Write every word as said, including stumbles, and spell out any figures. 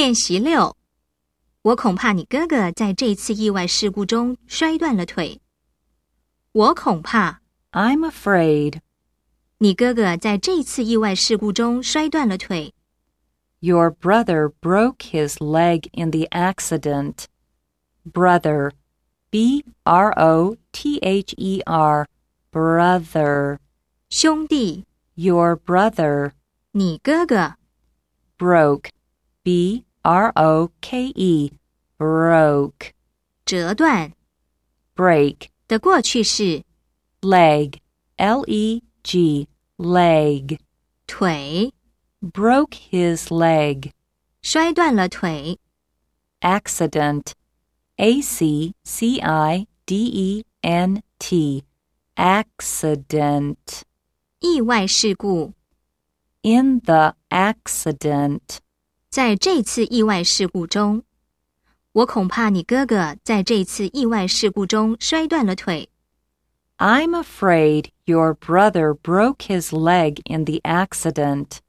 练习六，我恐怕你哥哥在这次意外事故中摔断了腿。我恐怕 I'm afraid 你哥哥在这次意外事故中摔断了腿。 Your brother broke his leg in the accident. Brother, B R O T H E R, brother. 兄弟 Your brother. 你哥哥 Broke, B R O K E, broke. 折断 Break, 的过去式 leg, L E G, leg. 腿 Broke his leg. 摔断了腿。 Accident, A C C I D E N T, accident. 意外事故 In the accident. 在这次意外事故中，我恐怕你哥哥在这次意外事故中摔断了腿。 I'm afraid your brother broke his leg in the accident.